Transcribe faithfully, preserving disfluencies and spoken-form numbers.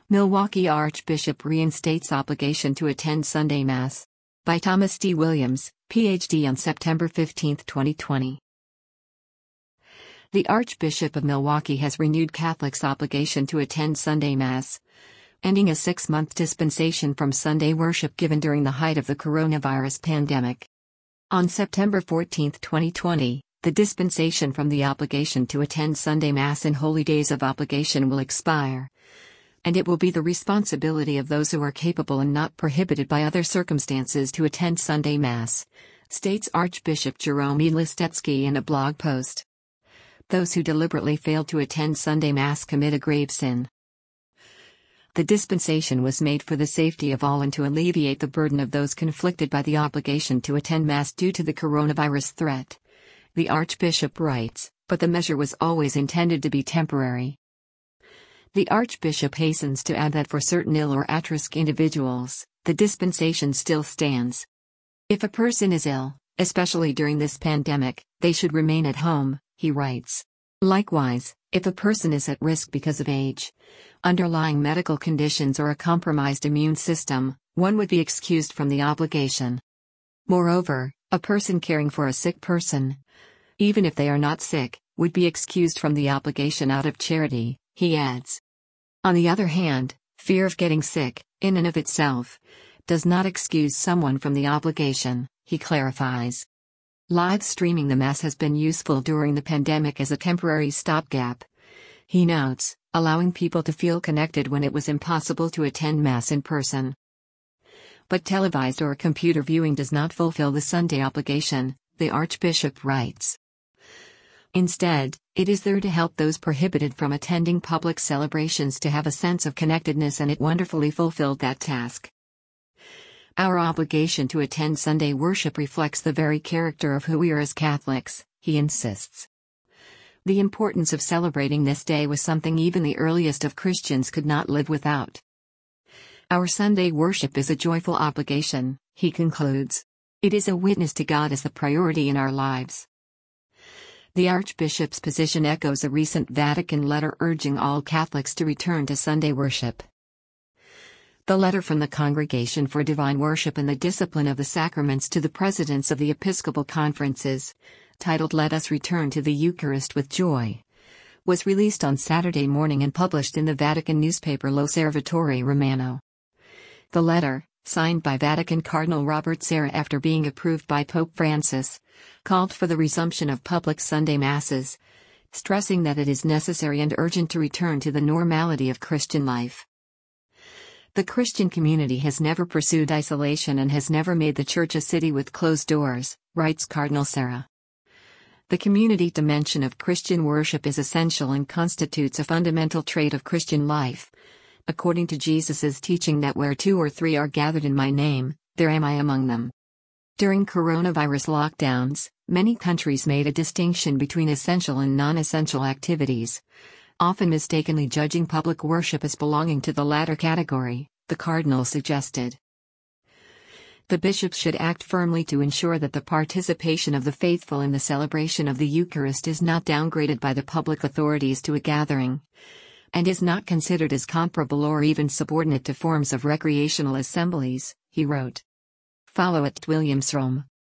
Milwaukee Archbishop reinstates obligation to attend Sunday Mass. By Thomas D. Williams, P H D on September fifteenth, twenty twenty. The Archbishop of Milwaukee has renewed Catholics' obligation to attend Sunday Mass, ending a six-month dispensation from Sunday worship given during the height of the coronavirus pandemic. On September fourteenth, twenty twenty, the dispensation from the obligation to attend Sunday Mass and holy days of obligation will expire, and it will be the responsibility of those who are capable and not prohibited by other circumstances to attend Sunday Mass, states Archbishop Jerome E. Listecki in a blog post. Those who deliberately fail to attend Sunday Mass commit a grave sin. The dispensation was made for the safety of all and to alleviate the burden of those conflicted by the obligation to attend Mass due to the coronavirus threat. The Archbishop writes, but the measure was always intended to be temporary. The Archbishop hastens to add that for certain ill or at-risk individuals, the dispensation still stands. If a person is ill, especially during this pandemic, they should remain at home, he writes. Likewise, if a person is at risk because of age, underlying medical conditions or a compromised immune system, one would be excused from the obligation. Moreover, a person caring for a sick person, even if they are not sick, would be excused from the obligation out of charity, he adds. On the other hand, fear of getting sick, in and of itself, does not excuse someone from the obligation, he clarifies. Live streaming the Mass has been useful during the pandemic as a temporary stopgap, he notes, allowing people to feel connected when it was impossible to attend Mass in person. But televised or computer viewing does not fulfill the Sunday obligation, the Archbishop writes. Instead, it is there to help those prohibited from attending public celebrations to have a sense of connectedness, and it wonderfully fulfilled that task. Our obligation to attend Sunday worship reflects the very character of who we are as Catholics, he insists. The importance of celebrating this day was something even the earliest of Christians could not live without. Our Sunday worship is a joyful obligation, he concludes. It is a witness to God as the priority in our lives. The Archbishop's position echoes a recent Vatican letter urging all Catholics to return to Sunday worship. The letter from the Congregation for Divine Worship and the Discipline of the Sacraments to the presidents of the Episcopal Conferences, titled Let Us Return to the Eucharist with Joy, was released on Saturday morning and published in the Vatican newspaper L'Osservatore Romano. The letter, signed by Vatican Cardinal Robert Sarah after being approved by Pope Francis, called for the resumption of public Sunday Masses, stressing that it is necessary and urgent to return to the normality of Christian life. The Christian community has never pursued isolation and has never made the Church a city with closed doors, writes Cardinal Sarah. The community dimension of Christian worship is essential and constitutes a fundamental trait of Christian life, according to Jesus' teaching that where two or three are gathered in my name, there am I among them. During coronavirus lockdowns, many countries made a distinction between essential and non-essential activities, often mistakenly judging public worship as belonging to the latter category, the Cardinal suggested. The bishops should act firmly to ensure that the participation of the faithful in the celebration of the Eucharist is not downgraded by the public authorities to a gathering, and is not considered as comparable or even subordinate to forms of recreational assemblies, he wrote. Follow at Williams Rome.